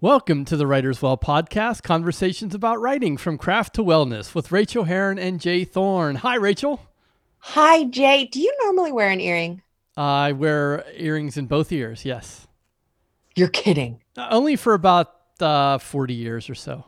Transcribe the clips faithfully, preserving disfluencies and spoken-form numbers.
Welcome to the Writer's Well podcast, conversations about writing from craft to wellness with Rachel Herron and Jay Thorne. Hi, Rachel. Hi, Jay. Do you normally wear an earring? I wear earrings in both ears, yes. You're kidding. Uh, only for about uh, forty years or so.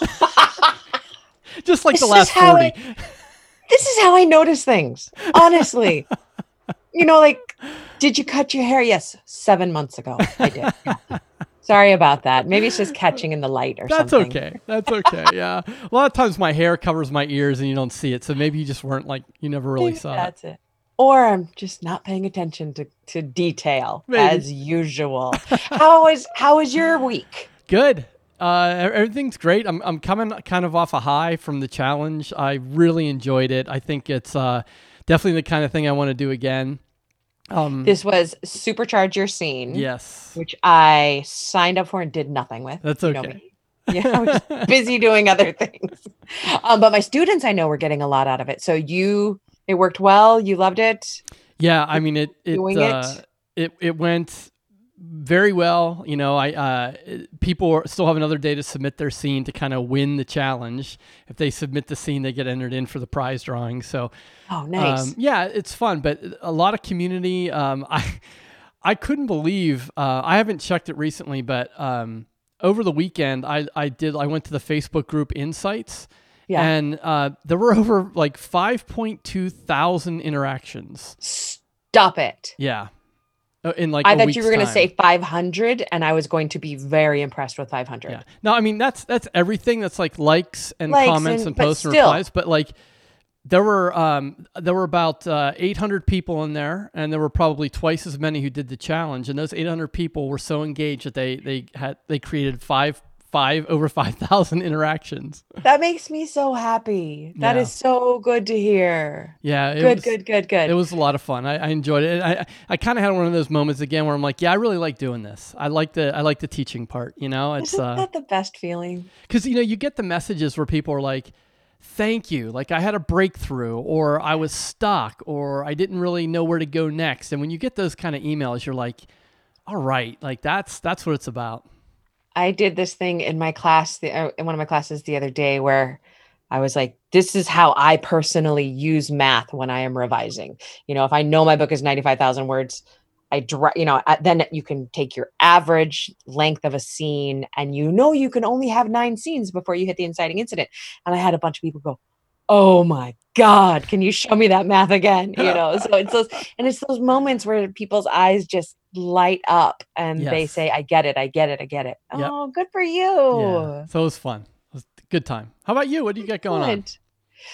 Oh, Just like This the is last how forty. I- this is how I notice things, honestly. You know, like, did you cut your hair? Yes, seven months ago. I did. Yeah. Sorry about that. Maybe it's just catching in the light or That's something. okay. That's okay. Yeah. A lot of times my hair covers my ears and you don't see it. So maybe you just weren't like, you never really Maybe saw it. that's it. Or I'm just not paying attention to, to detail Maybe. as usual. How is how is your week? Good. Uh, everything's great. I'm I'm coming kind of off a high from the challenge. I really enjoyed it. I think it's uh, definitely the kind of thing I want to do again. Um, This was Supercharge Your Scene. yes, Which I signed up for and did nothing with. that's You know okay. me. Yeah, I was busy doing other things. Um, but my students I know were getting a lot out of it. So you, it worked well. You loved it. Yeah, I mean it. It Doing it? uh, it it went very well. You know, I uh, it- people are- still have another day to submit their scene to kind of win the challenge. If they submit the scene, they get entered in for the prize drawing. So Oh, nice. Um, yeah, it's fun, but a lot of community. Um, I I couldn't believe. Uh, I haven't checked it recently, but um, over the weekend, I I did. I went to the Facebook group Insights, Yeah. and uh, there were over like five point two thousand interactions. Stop it. Yeah, Uh, in like I a thought week's you were going to time. say five hundred, and I was going to be very impressed with five hundred. Yeah. No, I mean that's that's everything. That's like likes and Likes comments and- and, but posts and still. replies. But like there were um there were about uh, eight hundred people in there, and there were probably twice as many who did the challenge. And those eight hundred people were so engaged that they they had they created five five over five thousand interactions. That makes me so happy. That Yeah. is so good to hear. Yeah. It Good, was, good, good, good. It was a lot of fun. I, I enjoyed it. And I I kind of had one of those moments again where I'm like, yeah, I really like doing this. I like the I like the teaching part. You know, it's Isn't uh. that the best feeling? Because, you know, you get the messages where people are like, thank you. Like I had a breakthrough, or I was stuck, or I didn't really know where to go next. And when you get those kind of emails, you're like, all right, like that's that's what it's about. I did this thing in my class, the, uh, in one of my classes the other day where I was like, this is how I personally use math when I am revising. You know, if I know my book is ninety-five thousand words, I, dra- you know, uh, then you can take your average length of a scene and you know you can only have nine scenes before you hit the inciting incident. And I had a bunch of people go, oh my God, can you show me that math again? You know, so it's those, and it's those moments where people's eyes just light up and they Yes. say, I get it, I get it, I get it. Yep. Oh, good for you. Yeah. So it was fun. It was a good time. How about you? What do you got going on? Good.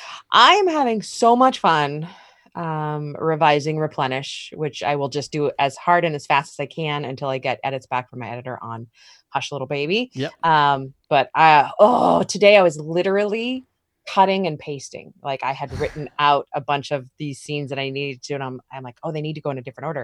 I am having so much fun um, revising Replenish, which I will just do as hard and as fast as I can until I get edits back from my editor on Hush Little Baby. Yep. Um, but I, oh, today I was literally cutting and pasting. Like I had written out a bunch of these scenes that I needed to, and I'm, I'm like, oh, they need to go in a different order.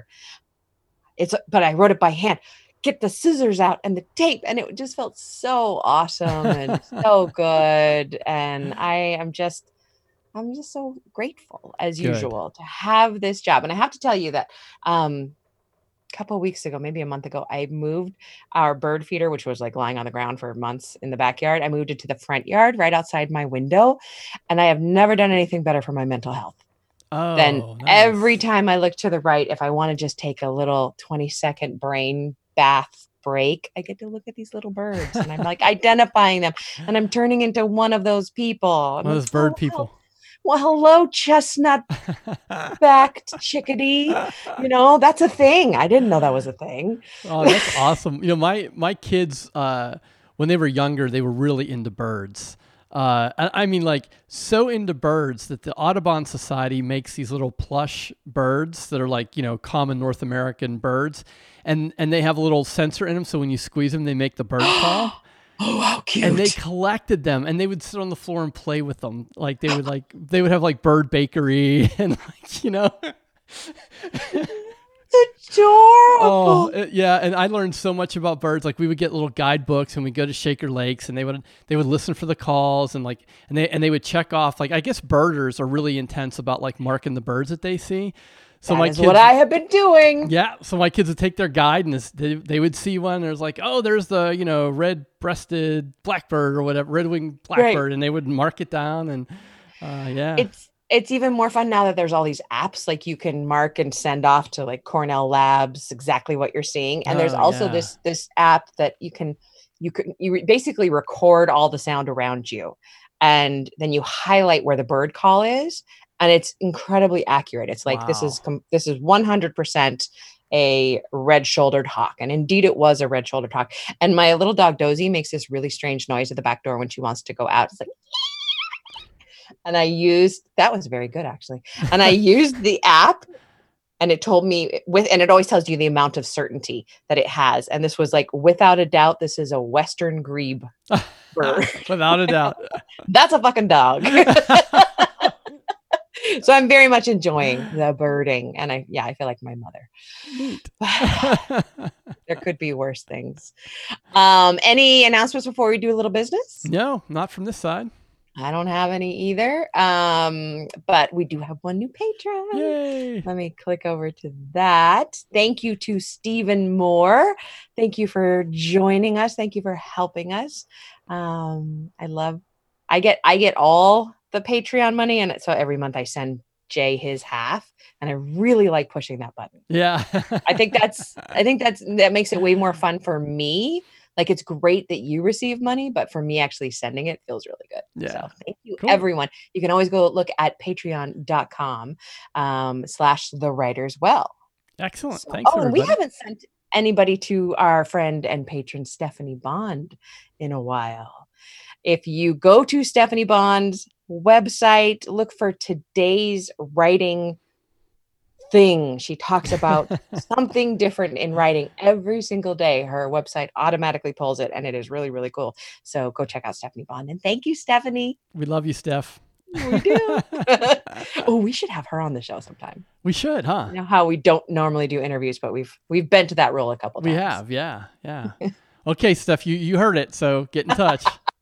It's, but I wrote it by hand. Get the scissors out and the tape, and it just felt so awesome and so good. And I am just, I'm just so grateful as Good. usual to have this job. And I have to tell you that um, a couple of weeks ago, maybe a month ago, I moved our bird feeder, which was like lying on the ground for months in the backyard. I moved it to the front yard right outside my window. And I have never done anything better for my mental health. Oh, Then nice. every time I look to the right, if I want to just take a little twenty second brain bath break, I get to look at these little birds and I'm like identifying them, and I'm turning into one of those people. One of those bird people. Well, hello, chestnut backed chickadee. You know, that's a thing. I didn't know that was a thing. Oh, that's awesome. You know, my my kids, uh, when they were younger, they were really into birds. Uh, I, I mean, like so into birds that the Audubon Society makes these little plush birds that are like, you know, common North American birds, and and they have a little sensor in them, so when you squeeze them, they make the bird call. Oh, how cute. And they collected them, and they would sit on the floor and play with them. Like they would like they would have like bird bakery and like, you know. It's adorable. Oh, it- yeah, and I learned so much about birds. Like we would get little guidebooks, and we'd go to Shaker Lakes, and they would they would listen for the calls, and like and they and they would check off. Like I guess birders are really intense about like marking the birds that they see. So that my is kids, what I have been doing. yeah. So my kids would take their guide and this, they, they would see one. There's like, oh, there's the, you know, red-breasted blackbird or whatever, red-winged Right. blackbird. And they would mark it down. And uh, yeah. It's it's even more fun now that there's all these apps like you can mark and send off to like Cornell Labs exactly what you're seeing. And there's Oh, also yeah. this this app that you can you can you re- basically record all the sound around you, and then you highlight where the bird call is, and it's incredibly accurate. It's like this is Wow. com- this is one hundred percent a red-shouldered hawk, and indeed it was a red-shouldered hawk. And my little dog Dozy makes this really strange noise at the back door when she wants to go out. It's like, and I used that was very good actually. And I used the app, and it told me with, and it always tells you the amount of certainty that it has. And this was like, without a doubt, this is a Western grebe bird. Without a doubt. That's a fucking dog. So I'm very much enjoying the birding. And I, yeah, I feel like my mother. Neat. There could be worse things. Um, any announcements before we do a little business? No, not from this side. I don't have any either. Um, but we do have one new patron. Yay. Let me click over to that. Thank you to Stephen Moore. Thank you for joining us. Thank you for helping us. Um, I love, I get, I get all the Patreon money. And so every month I send Jay his half, and I really like pushing that button. Yeah. I think that's, I think that's, that makes it way more fun for me. Like, it's great that you receive money, but for me actually sending it feels really good. Yeah. So thank you, Cool. everyone. You can always go look at patreon.com um, slash the writers well. Excellent. So, Thanks, oh, and everybody. we haven't sent anybody to our friend and patron Stephanie Bond in a while. If you go to Stephanie Bond's website, look for today's writing thing. She talks about something different in writing every single day. Her website automatically pulls it, and it is really, really cool. So go check out Stephanie Bond. And thank you, Stephanie. We love you, Steph. We do. Oh, we should have her on the show sometime. We should, huh? You know how we don't normally do interviews, but we've we've been to that role a couple times. We have, yeah, yeah. Okay, Steph, you, you heard it, so get in touch.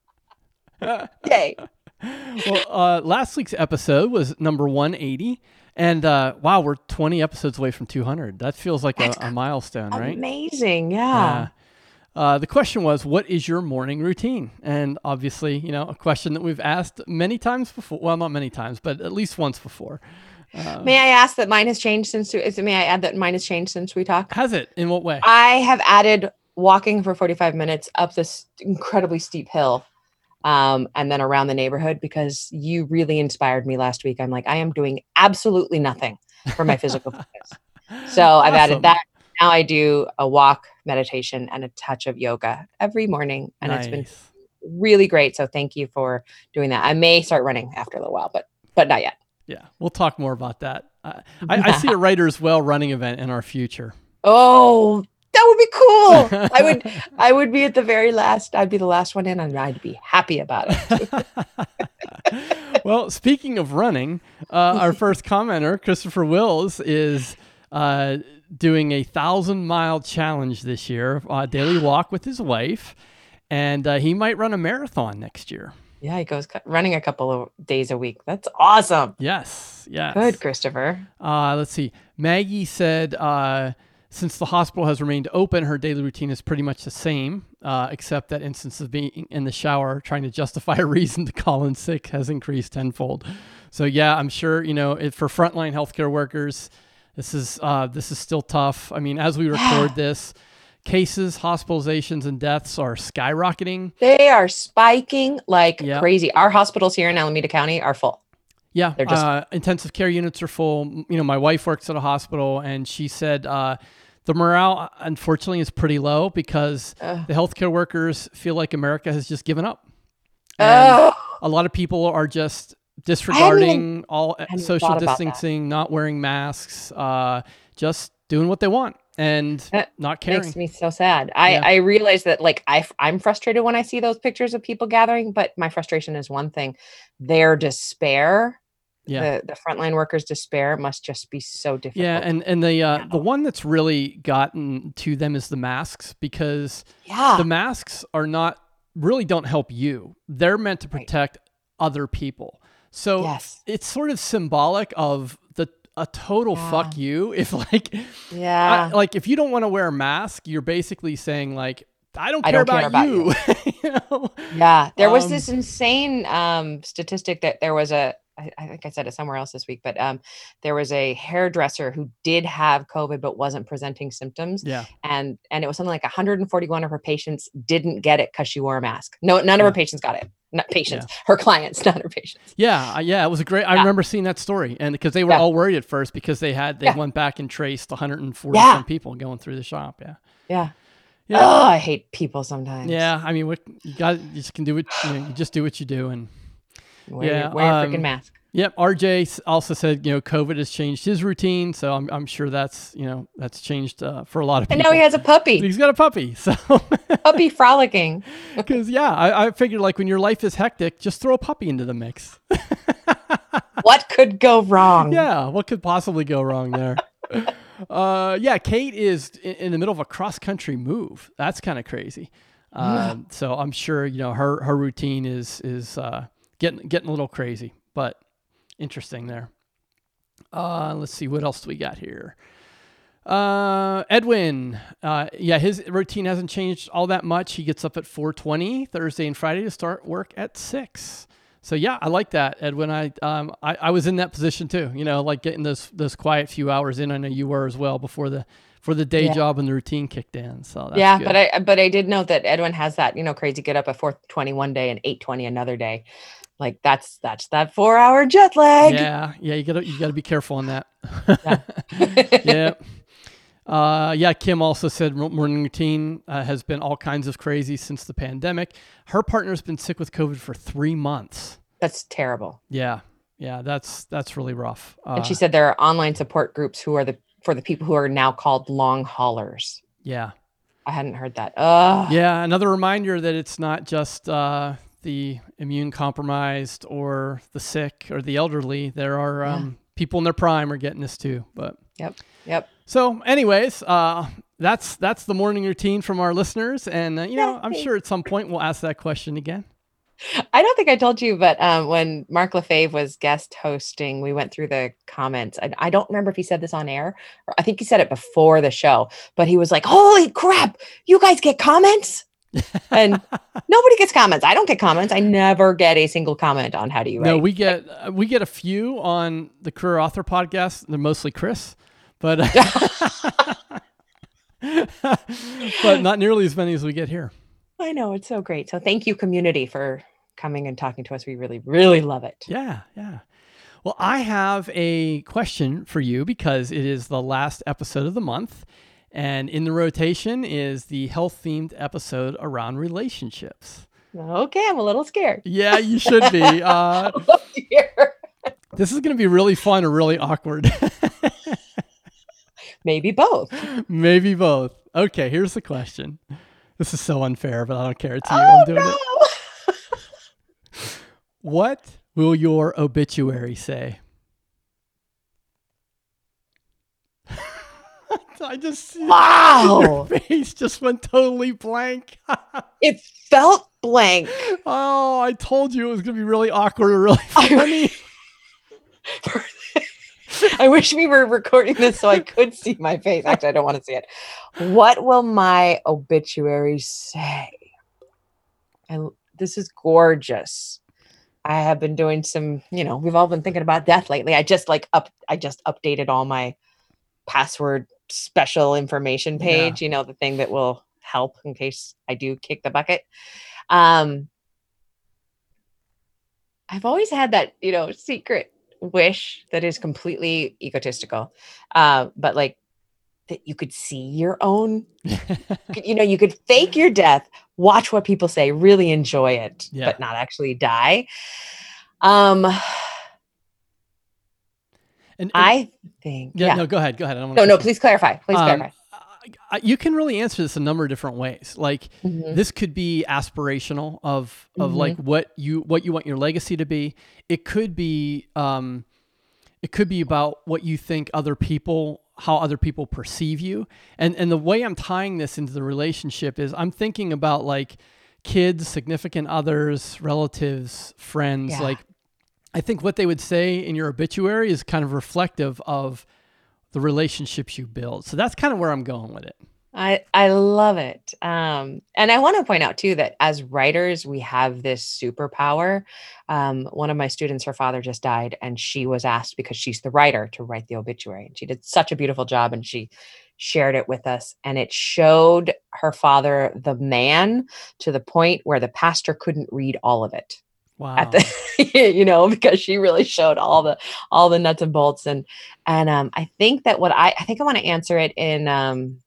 Yay. Well, uh, last week's episode was number one eighty. And uh, wow, we're twenty episodes away from two hundred. That feels like a, a milestone, right? Amazing, yeah. Yeah. Uh, the question was, what is your morning routine? And obviously, you know, a question that we've asked many times before. Well, not many times, but at least once before. Uh, May I ask that mine has changed since, is it, may I add that mine has changed since we talked? has it? In what way? I have added walking for forty-five minutes up this incredibly steep hill. Um, and then around the neighborhood, because you really inspired me last week. I'm like, I am doing absolutely nothing for my physical fitness. So I've Awesome. added that. Now I do a walk, meditation, and a touch of yoga every morning. And Nice. it's been really great. So thank you for doing that. I may start running after a little while, but but not yet. Yeah, we'll talk more about that. Uh, I, I see a Writers Well running event in our future. Oh, that would be cool. I would I would be at the very last. I'd be the last one in, and I'd be happy about it. Well, speaking of running, uh, our first commenter, Christopher Wills, is uh, doing a thousand mile challenge this year, a daily walk with his wife, and uh, he might run a marathon next year. Yeah, he goes cu- running a couple of days a week. That's awesome. Yes, yes. Good, Christopher. Uh, let's see. Maggie said, uh, since the hospital has remained open, her daily routine is pretty much the same, uh, except that instance of being in the shower trying to justify a reason to call in sick has increased tenfold. So yeah, I'm sure, you know, it, for frontline healthcare workers, this is uh, this is still tough. I mean, as we record Yeah. this, cases, hospitalizations, and deaths are skyrocketing. They are spiking like Yep. crazy. Our hospitals here in Alameda County are full. Yeah, They're just- uh, intensive care units are full. You know, my wife works at a hospital, and she said uh, the morale, unfortunately, is pretty low because Ugh. the healthcare workers feel like America has just given up. And Oh, a lot of people are just disregarding all hadn't social thought about that. distancing, not wearing masks, uh, just doing what they want and That not caring. makes me so sad. I, Yeah. I realize that like I, I'm frustrated when I see those pictures of people gathering, but my frustration is one thing. Their despair, Yeah. the, the frontline workers' despair must just be so difficult. Yeah, and and the uh, now. the one that's really gotten to them is the masks, because yeah. the masks are not really don't help you. They're meant to Right. protect other people. So Yes. it's sort of symbolic of the a total Yeah. fuck you. If like, Yeah. I, like if you don't want to wear a mask, you're basically saying like, I don't I care don't care about about you. you know? Yeah. There was Um, this insane um, statistic that there was a, I, I think I said it somewhere else this week, but um, there was a hairdresser who did have COVID but wasn't presenting symptoms. Yeah. And and it was something like one hundred forty-one of her patients didn't get it because she wore a mask. No, none of Yeah. her patients got it. Not patients, her clients, not her patients. Yeah, uh, yeah, it was a great. I Yeah. remember seeing that story, and because they were Yeah. all worried at first because they had they Yeah. went back and traced one hundred forty Yeah. some people going through the shop. Yeah, Yeah. yeah, Oh, I hate people sometimes. yeah. I mean, what you got, you just can do what you know. You just do what you do, and Wear, yeah. your, wear a freaking um, mask. Yep. R J s- also said, you know, COVID has changed his routine, so I'm I'm sure that's you know that's changed uh, for a lot of And people. now he has a puppy. He's got a puppy, so Puppy frolicking. because yeah, I, I figured like when your life is hectic, just throw a puppy into the mix. What could go wrong? Yeah, what could possibly go wrong there? uh, yeah, Kate is in, in the middle of a cross country move. That's kind of crazy. Uh, so I'm sure you know her her routine is is uh, getting getting a little crazy, but interesting there. Uh, let's see what else do we got here. Uh, Edwin, uh, yeah, his routine hasn't changed all that much. He gets up at four twenty Thursday and Friday to start work at six. So yeah, I like that, Edwin. I um I, I was in that position too. You know, like getting those those quiet few hours in. I know you were as well before the for the day Yeah. job and the routine kicked in. So that's yeah, good. but I but I did note that Edwin has that, you know, crazy get up at four twenty one day and eight twenty another day. Like that's that's that four hour jet lag. Yeah, yeah, you gotta you gotta be careful on that. Yeah. yeah. Uh, yeah, Kim also said morning routine uh, has been all kinds of crazy since the pandemic. Her partner's been sick with COVID for three months. That's terrible. Yeah, yeah, that's that's really rough. Uh, And she said there are online support groups who are the for the people who are now called long haulers. yeah, I hadn't heard that. Ugh. yeah. Another reminder that it's not just uh, the immune compromised or the sick or the elderly. There are um, people in their prime are getting this too. But Yep. Yep. so, anyways, uh, that's that's the morning routine from our listeners, and uh, you know, I'm Yay. sure at some point we'll ask that question again. I don't think I told you, but um, when Mark Lefebvre was guest hosting, we went through the comments. I, I don't remember if he said this on air, or I think he said it before the show, but he was like, holy crap, you guys get comments? And nobody gets comments. I don't get comments. I never get a single comment on how do you write. No, we get uh, we get a few on the Career Author podcast. They're mostly Chris, but but not nearly as many as we get here. I know, it's so great. So thank you, community, for coming and talking to us. We really, really love it. Yeah, yeah. Well, I have a question for you because it is the last episode of the month, and in the rotation is the health-themed episode around relationships. Okay, I'm a little scared. Yeah, you should be. Uh, Oh, dear. this is going to be really fun or really awkward. Maybe both. Maybe both. Okay, here's the question. This is so unfair, but I don't care. It's you. Oh, I'm doing no. it. What will your obituary say? I just see Wow. your face just went totally blank. It felt blank. Oh, I told you it was going to be really awkward or really funny. I wish we were recording this so I could see my face. Actually, I don't want to see it. What will my obituary say? And this is gorgeous. I have been doing some, you know, we've all been thinking about death lately. I just like up, I just updated all my password special information page, you know, the thing that will help in case I do kick the bucket. Um, I've always had that, you know, secret wish that is completely egotistical. Uh, but like that you could see your own, you know, you could fake your death, watch what people say, really enjoy it, Yeah. but not actually die. Um, And, and I think, yeah, yeah. no, go ahead. Go ahead. I don't wanna No, cut no, you. please clarify. Please Um, clarify. I- you can really answer this a number of different ways. Like Mhm. this could be aspirational of of Mhm. like what you what you want your legacy to be. It could be um, it could be about what you think other people how other people perceive you. And and the way I'm tying this into the relationship is I'm thinking about like kids, significant others, relatives, friends. Yeah. Like I think what they would say in your obituary is kind of reflective of the relationships you build. So that's kind of where I'm going with it. I I love it. Um, and I want to point out too that as writers, we have this superpower. Um, one of my students, her father just died, and she was asked because she's the writer to write the obituary, and she did such a beautiful job, and she shared it with us, and it showed her father the man to the point where the pastor couldn't read all of it at Wow. the you know because she really showed all the all the nuts and bolts. And and um, I think that what I I think I want to answer it in. Um,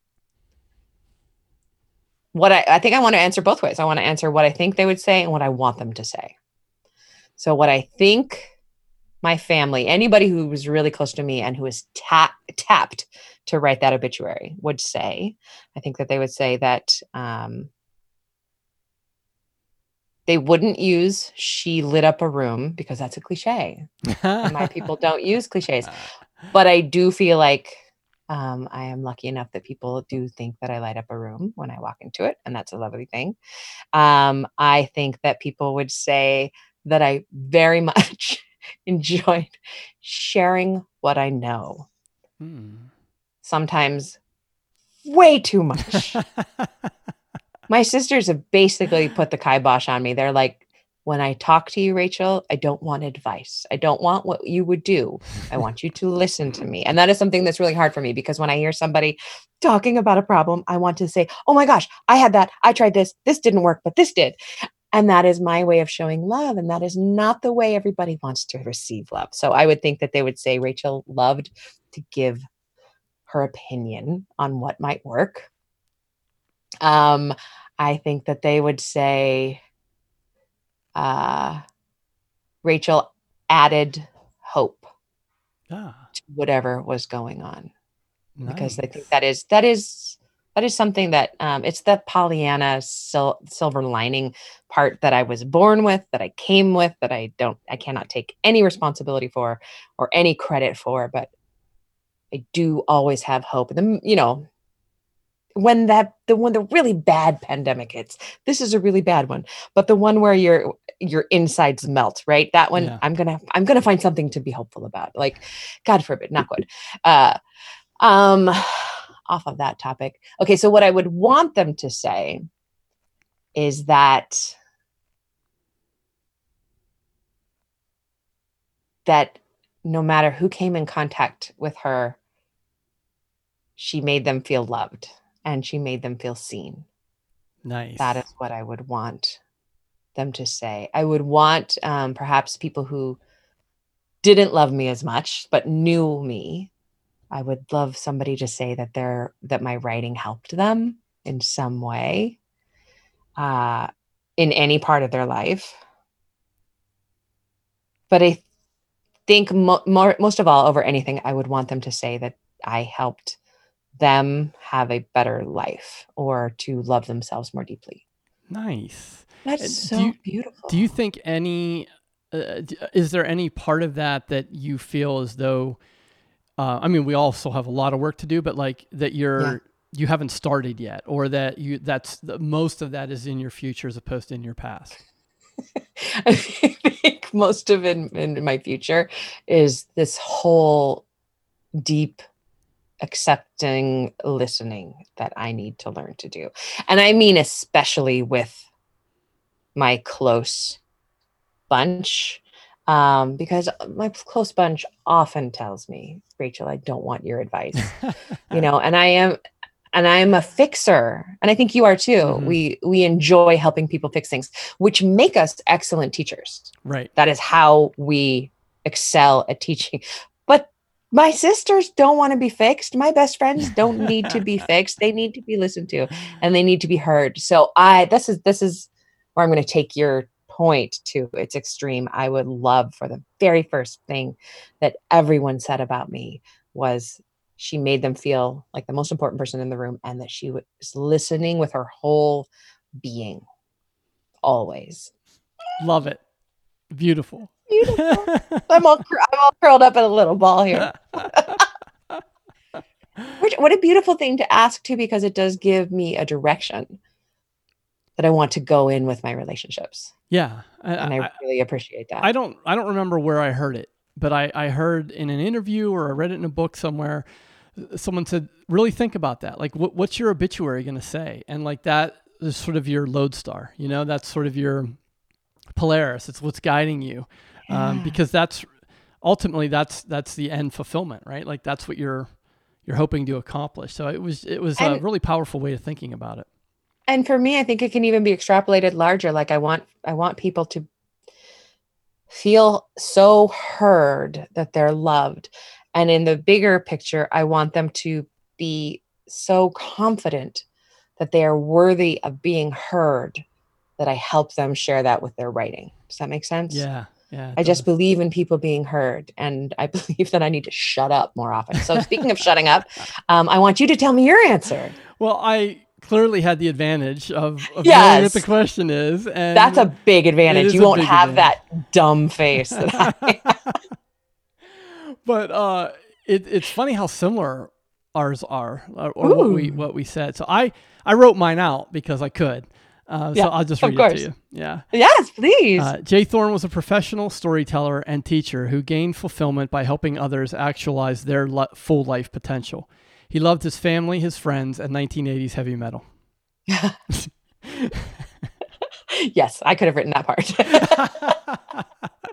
what I, I think I want to answer both ways. I want to answer what I think they would say and what I want them to say. So what I think my family, anybody who was really close to me and who was tap, tapped to write that obituary would say, I think that they would say that um, they wouldn't use "she lit up a room" because that's a cliche. And my people don't use cliches. But I do feel like um, I am lucky enough that people do think that I light up a room when I walk into it. And that's a lovely thing. Um, I think that people would say that I very much enjoyed sharing what I know. Hmm. Sometimes way too much. My sisters have basically put the kibosh on me. They're like, when I talk to you, Rachel, I don't want advice. I don't want what you would do. I want you to listen to me. And that is something that's really hard for me because when I hear somebody talking about a problem, I want to say, oh my gosh, I had that. I tried this. This didn't work, but this did. And that is my way of showing love. And that is not the way everybody wants to receive love. So I would think that they would say Rachel loved to give her opinion on what might work. Um, I think that they would say, uh, Rachel added hope Ah, to whatever was going on, because I think nice. that is that is that is something that um, it's the Pollyanna sil- silver lining part that I was born with, that I came with, that I don't, I cannot take any responsibility for or any credit for, but I do always have hope. And the, you know, when that the when the really bad pandemic hits, this is a really bad one, but the one where your your insides melt, right? That one, Yeah. I'm gonna I'm gonna find something to be hopeful about. Like, God forbid, not good. Uh, um, off of that topic. Okay, so what I would want them to say is that that no matter who came in contact with her, she made them feel loved and she made them feel seen. That Nice. is what I would want them to say. I would want um, perhaps people who didn't love me as much but knew me. I would love somebody to say that their that my writing helped them in some way, uh, in any part of their life. But I think mo- more, most of all, over anything, I would want them to say that I helped them have a better life or to love themselves more deeply. Nice. That's And do you so do you beautiful. think any uh, d- is there any part of that that you feel as though uh, I mean we also have a lot of work to do, but like that Yeah. you're you haven't started yet, or that you that's the, most of that is in your future as opposed to in your past? I think most of it in, in my future is this whole deep accepting listening that I need to learn to do. And I mean, especially with my close bunch, um, because my close bunch often tells me, Rachel, I don't want your advice, you know, and I am, and I am a fixer. And I think you are too. Hmm. We, we enjoy helping people fix things, which make us excellent teachers. Right. That is how we excel at teaching. But my sisters don't want to be fixed. My best friends don't need to be fixed. They need to be listened to and they need to be heard. So I this is this is where I'm going to take your point to its extreme. I would love for the very first thing that everyone said about me was she made them feel like the most important person in the room and that she was listening with her whole being always. Love it. Beautiful. Beautiful. I'm all cur- I'm all curled up in a little ball here. Which, what a beautiful thing to ask too, because it does give me a direction. that I want to go in with my relationships. Yeah. And I, I I, really appreciate that. I don't I don't remember where I heard it, but I, I heard in an interview or I read it in a book somewhere. Someone said, really think about that. Like, what, what's your obituary going to say? And like that is sort of your lodestar. You know, that's sort of your Polaris. It's what's guiding you, um, Yeah. because that's ultimately that's that's the end fulfillment, right? Like that's what you're you're hoping to accomplish. So it was it was a And really powerful way of thinking about it. and for me, I think it can even be extrapolated larger. Like I want I want people to feel so heard that they're loved. And in the bigger picture, I want them to be so confident that they are worthy of being heard that I help them share that with their writing. Does that make sense? Yeah, yeah, it I just does. believe in people being heard, and I believe that I need to shut up more often. So, speaking of shutting up, um, I want you to tell me your answer. Well, I clearly had the advantage of, of knowing what the Yes, question is, that's a and big it advantage. is You a won't big have advantage. that dumb face that I. But uh, it, it's funny how similar ours are, or, or what we Ooh, what we said. So I I wrote mine out because I could. Uh, so yeah, I'll just of read it to course. you. Yeah. Yes, please. Uh, Jay Thorne was a professional storyteller and teacher who gained fulfillment by helping others actualize their li- full life potential. He loved his family, his friends, and nineteen eighties heavy metal. Yes, I could have written that part.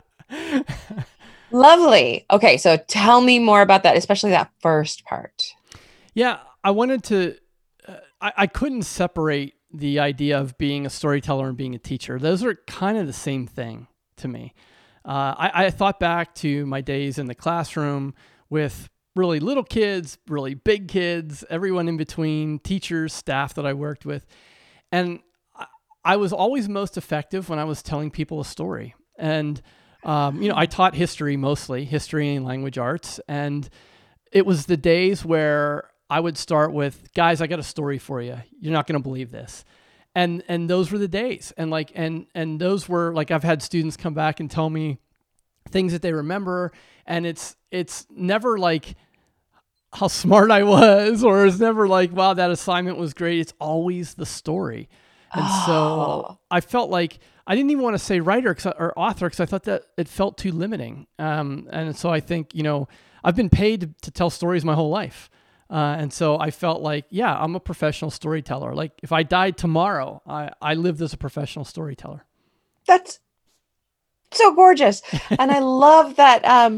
Lovely. Okay, so tell me more about that, especially that first part. Yeah, I wanted to. Uh, I, I couldn't separate the idea of being a storyteller and being a teacher. Those are kind of the same thing to me. Uh, I, I thought back to my days in the classroom with really little kids, really big kids, everyone in between, teachers, staff that I worked with. And I, I was always most effective when I was telling people a story. And, um, you know, I taught history mostly, history and language arts. And it was the days where I would start with, guys, I got a story for you. You're not going to believe this. And and those were the days. And like and and those were like I've had students come back and tell me things that they remember, and it's it's never like how smart I was, or it's never like, wow, that assignment was great. It's always the story. And so Oh, I felt like I didn't even want to say writer or author because I thought that it felt too limiting. Um, and so I think, you know, I've been paid to, to tell stories my whole life. Uh, and so I felt like, yeah, I'm a professional storyteller. Like if I died tomorrow, I, I lived as a professional storyteller. that's so gorgeous. And I love that. Um,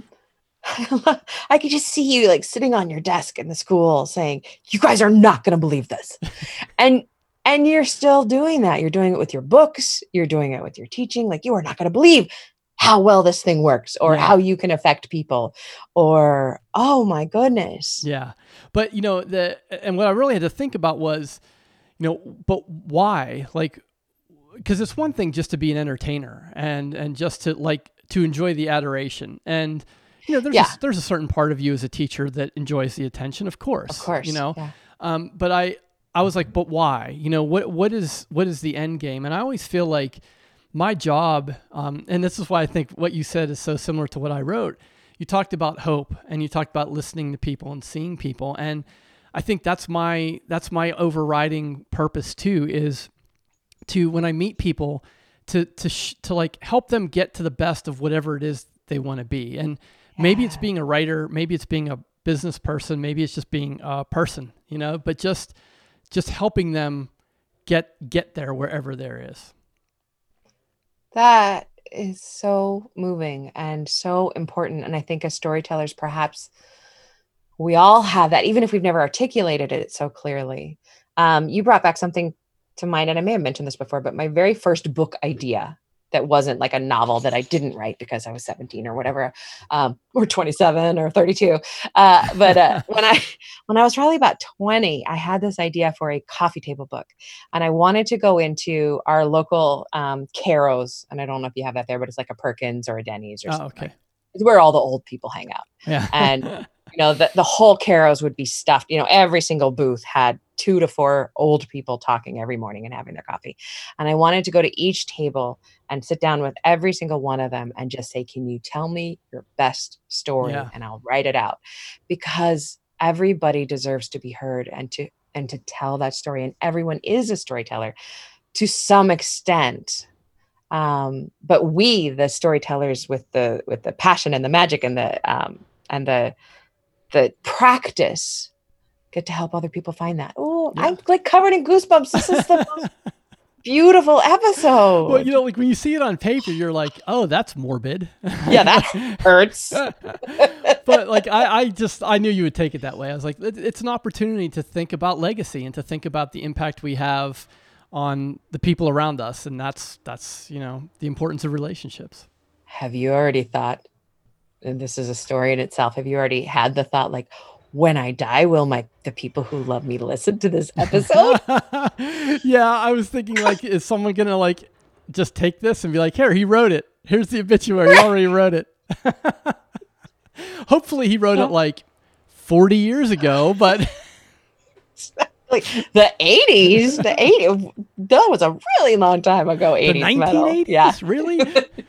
I could just see you like sitting on your desk in the school saying, "You guys are not going to believe this," and and you're still doing that. You're doing it with your books. You're doing it with your teaching. Like you are not going to believe how well this thing works, or Yeah. how you can affect people, or oh my goodness. Yeah. But, you know, the, and what I really had to think about was, you know, but why? Like, because it's one thing just to be an entertainer and, and just to like, to enjoy the adoration. And, you know, there's Yeah, a, there's a certain part of you as a teacher that enjoys the attention, of of course, you course. know, Yeah. um, but I, I was like, but why? You know, what, what is, what is the end game? And I always feel like my job, um, and this is why I think what you said is so similar to what I wrote. You talked about hope and you talked about listening to people and seeing people. And I think that's my, that's my overriding purpose too, is to, when I meet people, to, to, sh- to like help them get to the best of whatever it is they want to be. And maybe it's Yeah. being a writer, maybe it's being a business person, maybe it's just being a person, you know, but just, just helping them get, get there wherever there is. That is so moving and so important. And I think as storytellers, perhaps we all have that, even if we've never articulated it so clearly. Um, you brought back something to mind, and I may have mentioned this before, but my very first book idea that wasn't like a novel that I didn't write because I was seventeen or whatever, um, or twenty-seven or thirty-two. Uh, but uh, when I when I was probably about twenty, I had this idea for a coffee table book, and I wanted to go into our local um, Caro's, and I don't know if you have that there, but it's like a Perkins or a Denny's or Oh, something like okay. that. It's where all the old people hang out, and Yeah. you know, the, the whole Caro's would be stuffed. You know, every single booth had two to four old people talking every morning and having their coffee. And I wanted to go to each table and sit down with every single one of them and just say, "Can you tell me your best story?" Yeah. And I'll write it out, because everybody deserves to be heard and to and to tell that story. And everyone is a storyteller. to some extent. Um, but we, the storytellers with the with the passion and the magic and the um, and the the practice, get to help other people find that. Oh, Yeah. I'm like covered in goosebumps. This is the most beautiful episode. Well, you know, like when you see it on paper, you're like, oh, that's morbid. Yeah, that hurts. But like, I, I just, I knew you would take it that way. I was like, it, it's an opportunity to think about legacy and to think about the impact we have on the people around us. And that's, that's, you know, the importance of relationships. Have you already thought, and this is a story in itself, have you already had the thought like, when I die, will my the people who love me listen to this episode? Yeah, I was thinking like, is someone gonna like just take this and be like, here, he wrote it. Here's the obituary. He already wrote it. Hopefully he wrote it like forty years ago, but like the eighties, the eighties, that was a really long time ago. eighties the nineteen eighties, metal. Yeah. Really?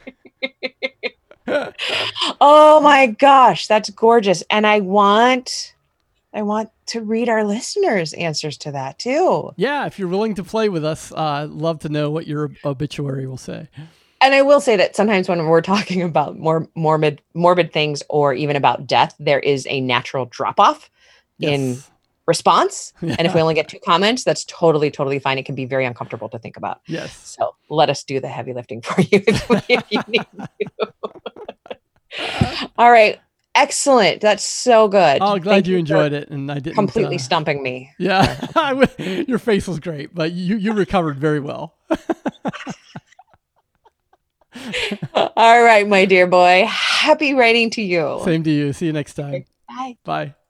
Oh my gosh, that's gorgeous. And I want, I want to read our listeners' answers to that too. Yeah, if you're willing to play with us, uh, love to know what your obituary will say. And I will say that sometimes when we're talking about more morbid, morbid things, or even about death, there is a natural drop off Yes. in response. Yeah. And if we only get two comments, that's totally, totally fine. It can be very uncomfortable to think about. Yes. So let us do the heavy lifting for you if you need to. All right. Excellent. That's so good. Oh, glad Thank you for enjoyed it, and I didn't completely uh, stumping me. Yeah, I w- your face was great, but you you recovered very well. All right, my dear boy. Happy writing to you. Same to you. See you next time. Bye. Bye.